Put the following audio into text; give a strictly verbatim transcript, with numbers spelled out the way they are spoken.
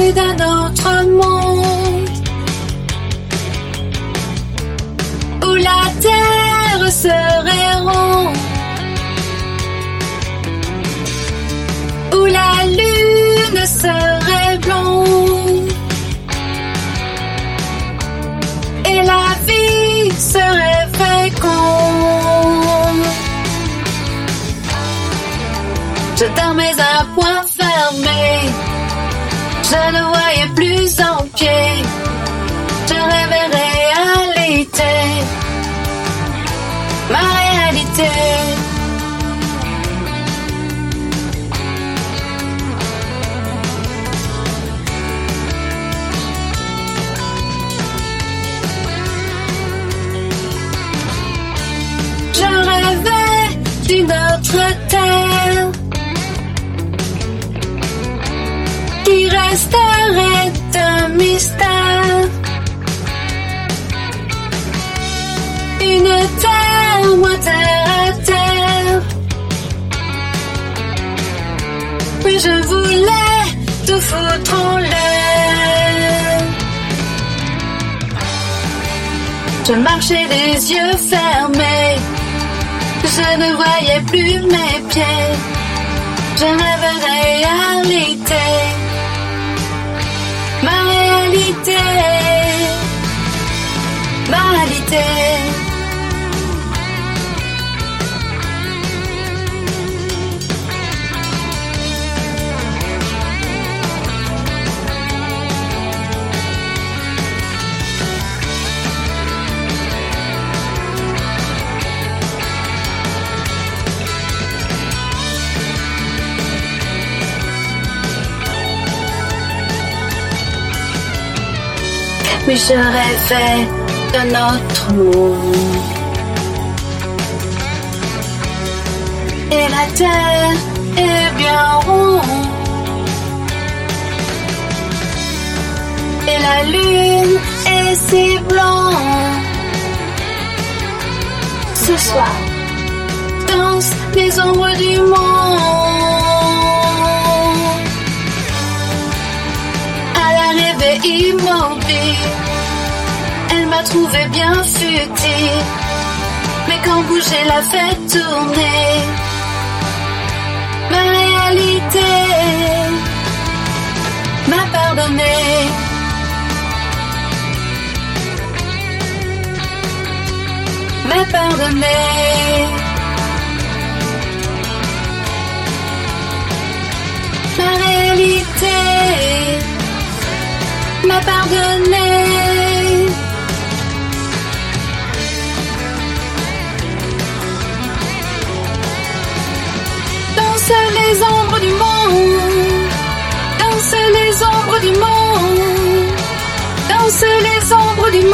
rêver d'un autre monde où la terre serait ronde, où la lune serait blonde et la vie serait féconde. Je dormais à point fermé, je ne voyais plus en pied, je rêvais réalité, ma réalité. Je rêvais d'une autre terre qui resterait un mystère, une terre, moi terre à terre. Oui, je voulais tout foutre en l'air. Je marchais les yeux fermés, je ne voyais plus mes pieds, je rêvais réalité, ma réalité, ma réalité. Oui, je rêvais d'un autre monde et la terre est bien ronde et la lune est si blanche. Ce soir, danse les ombres du monde. À l'arrivée immobile, elle m'a trouvé bien futile, mais quand bouger la fait tourner, ma réalité m'a pardonné. M'a pardonné. Ma réalité m'a pardonné. Danse les ombres du monde, danse les ombres du monde, danse les ombres du monde.